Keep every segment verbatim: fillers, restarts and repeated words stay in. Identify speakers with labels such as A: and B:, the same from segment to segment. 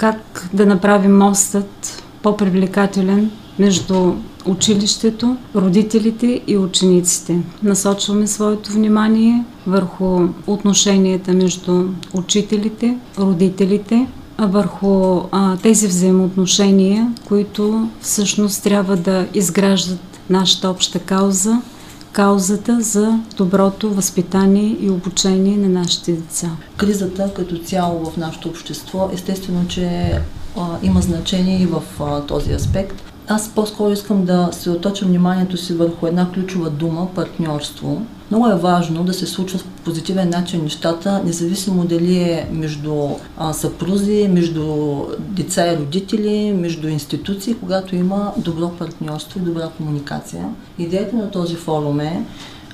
A: как да направим мостът по-привлекателен между училището, родителите и учениците. Насочваме своето внимание върху отношенията между учителите, родителите, а върху а, тези взаимоотношения, които всъщност трябва да изграждат нашата обща кауза, каузата за доброто възпитание и обучение на нашите деца.
B: Кризата като цяло в нашето общество, естествено, че а, има значение и в а, този аспект. Аз по-скоро искам да се оточа вниманието си върху една ключова дума – партньорство. Много е важно да се случват по позитивен начин нещата, независимо дали е между а, съпрузи, между деца и родители, между институции, когато има добро партньорство и добра комуникация. Идеята на този форум е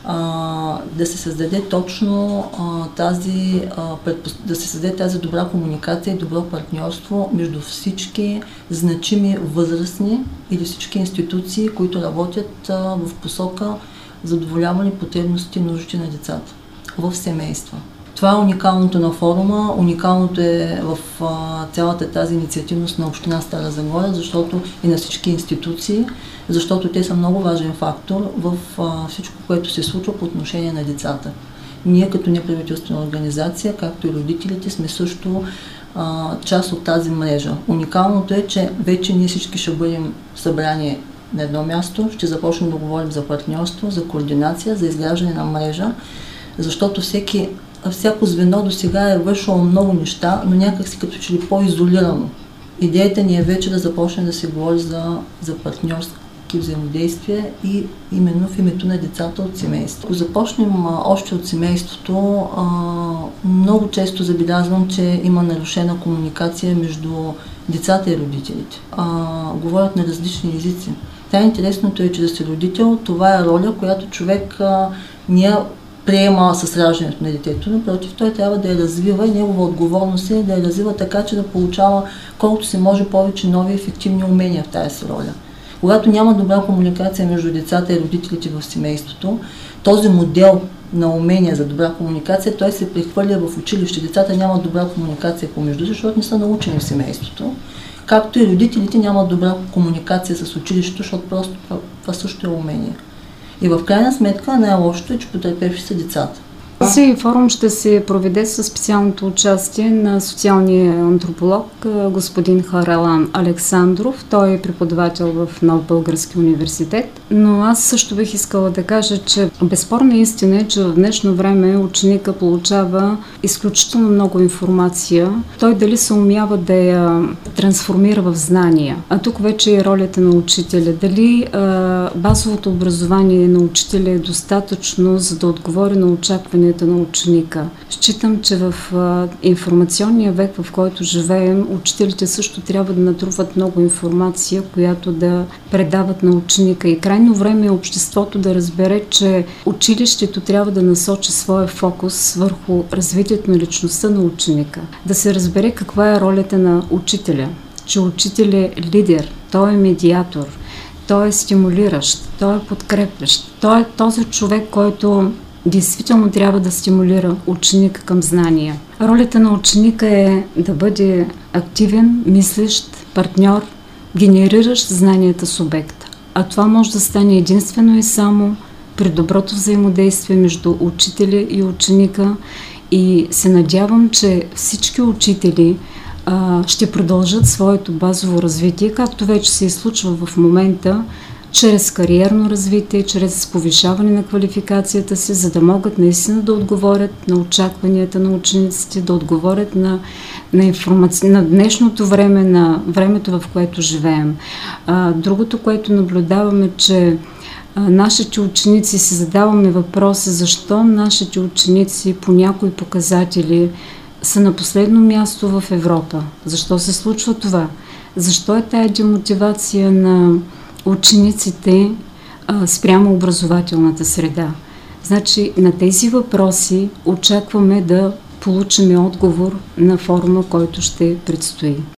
B: а, да се създаде точно а, тази, а, да се създаде тази добра комуникация и добро партньорство между всички значими възрастни или всички институции, които работят а, в посока задоволяване потребностите и нуждите на децата в семейства. Това е уникалното на форума, уникалното е в а, цялата тази инициативност на община Стара Загора, защото и на всички институции, защото те са много важен фактор в а, всичко, което се случва по отношение на децата. Ние като неправителствена организация, както и родителите, сме също а, част от тази мрежа. Уникалното е, че вече ние всички ще бъдем събрани на едно място, ще започнем да говорим за партньорство, за координация, за изграждане на мрежа, защото всеки, всяко звено до сега е вършило много неща, но някак си като че ли по-изолирано. Идеята ни е вече да започне да се говори за, за партньорски взаимодействия и именно в името на децата от семейството. Ако започнем а, още от семейството, а, много често забелязвам, че има нарушена комуникация между децата и родителите. А, говорят на различни езици. Та интересното е, че да си родител, това е роля, която човек а, не приема с раждането на детето. Напротив, той трябва да я развива и негова отговорност е да я развива така, че да получава колкото се може повече нови ефективни умения в тази си роля. Когато няма добра комуникация между децата и родителите в семейството, този модел на умения за добра комуникация, той се прехвърля в училище. Децата нямат добра комуникация помежду, защото не са научени в семейството. Както и родителите нямат добра комуникация с училището, защото просто това също е умение. И в крайна сметка най-лошото е, че потърпевши са децата.
A: Този форум ще се проведе със специалното участие на социалния антрополог господин Харалан Александров. Той е преподавател в Нов български университет. Но аз също бих искала да кажа, че безспорна истина е, че в днешно време ученика получава изключително много информация. Той дали се умява да я трансформира в знания. А тук вече е ролята на учителя. Дали а, базовото образование на учителя е достатъчно, за да отговори на очакване на ученика. Считам, че в а, информационния век, в който живеем, учителите също трябва да натрупват много информация, която да предават на ученика. И крайно време е обществото да разбере, че училището трябва да насочи своя фокус върху развитието на личността на ученика. Да се разбере каква е ролята на учителя, че учител е лидер, той е медиатор, той е стимулиращ, той е подкрепящ, той е този човек, който действително трябва да стимулира ученика към знания. Ролята на ученика е да бъде активен, мислещ, партньор, генериращ знанията с обекта. А това може да стане единствено и само при доброто взаимодействие между учителя и ученика. И се надявам, че всички учители а, ще продължат своето базово развитие, както вече се случва в момента, чрез кариерно развитие, чрез повишаване на квалификацията си, за да могат наистина да отговорят на очакванията на учениците, да отговорят на, на, информаци... на днешното време, на времето, в което живеем. А, другото, което наблюдаваме, че а, нашите ученици си задаваме въпроса, защо нашите ученици по някои показатели са на последно място в Европа. Защо се случва това? Защо е тая демотивация на учениците а, спрямо образователната среда? Значи на тези въпроси очакваме да получим отговор на форума, който ще предстои.